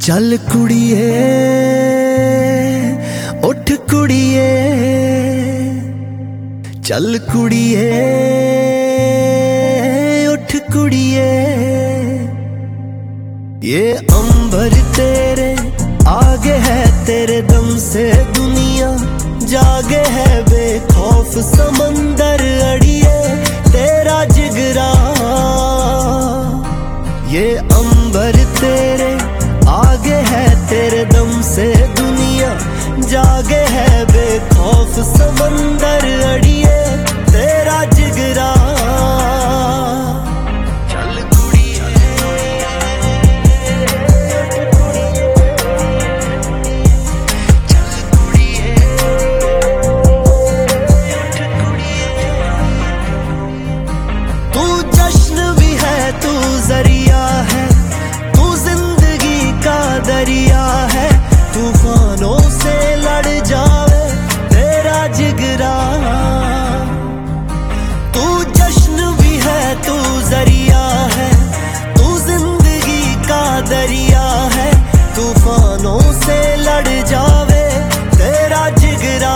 चल कुड़िए उठ कुड़िए, चल कुड़िए उठ कुड़िए। ये अंबर तेरे आगे है, तेरे दम से दुनिया जागे है। बेखौफ समंदर अड़िए तेरा जिगरा। ये अंबर तेरे आगे है, तेरे दम से दुनिया जागे है। बेखौफ समंदर अड़िए तेरा जिगरा। चल कुड़िए, चल कुड़िए, उठ कुड़िए। तू जश्न भी है, तू जरिया है, तू जिंदगी का दरिया है। तूफानों से लड़ जावे तेरा जिगरा। तू जश्न भी है, तू जरिया है, तू जिंदगी का दरिया है। तूफानों से लड़ जावे तेरा जिगरा।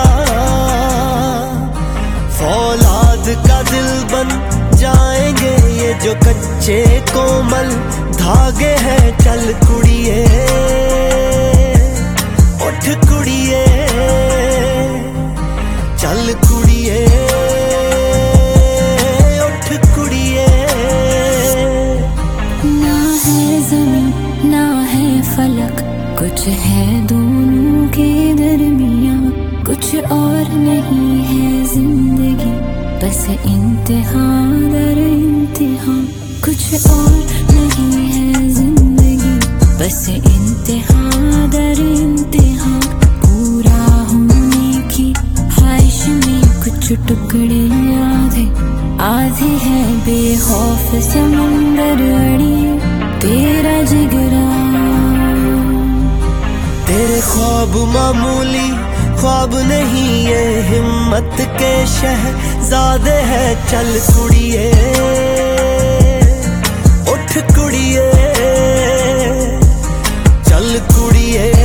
फौलाद का दिल बन जाएंगे ये जो कच्चे कोमल धागे हैं। चल कुड़िए उठ कुड़िए, चल कुड़िए उठ कुड़िए। ना है ज़मीं ना है फलक, कुछ है दोनों के दरमियाँ। कुछ और नहीं है जिंदगी, बस इम्तिहान दर इम्तिहान। कुछ और नहीं है जिंदगी, बस इम्तिहान दर इम्तिहान। पूरा होने की ख्वाहिश में कुछ टुकड़े आधे आधे है। बेखौफ समंदर अड़िए तेरा जिगरा। तेरे ख्वाब मामूली ख्वाब नहीं, ये हिम्मत के शहज़ादे है। चल कुड़िए उठ कुड़िए, चल कुड़िए